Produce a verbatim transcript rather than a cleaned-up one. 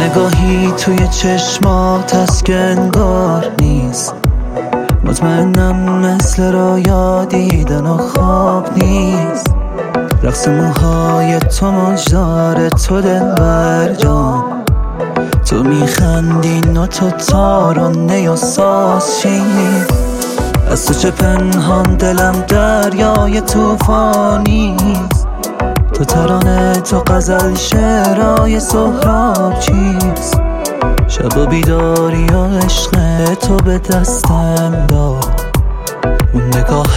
نگاهی توی چشمات هست که انگار نیست. مطمئنم مثل رویا دیدن و خواب نیست. رقص موهای تو مجدار تو دلبر جان، تو میخندی و تو تارانه و ساز چی؟ از تو چه پنهان دلم دریای توفانی، تو ترانه تو غزل شعرهای سهراب چیست؟ شب و بیداری و عشق تو به دستم داد، اون نگاه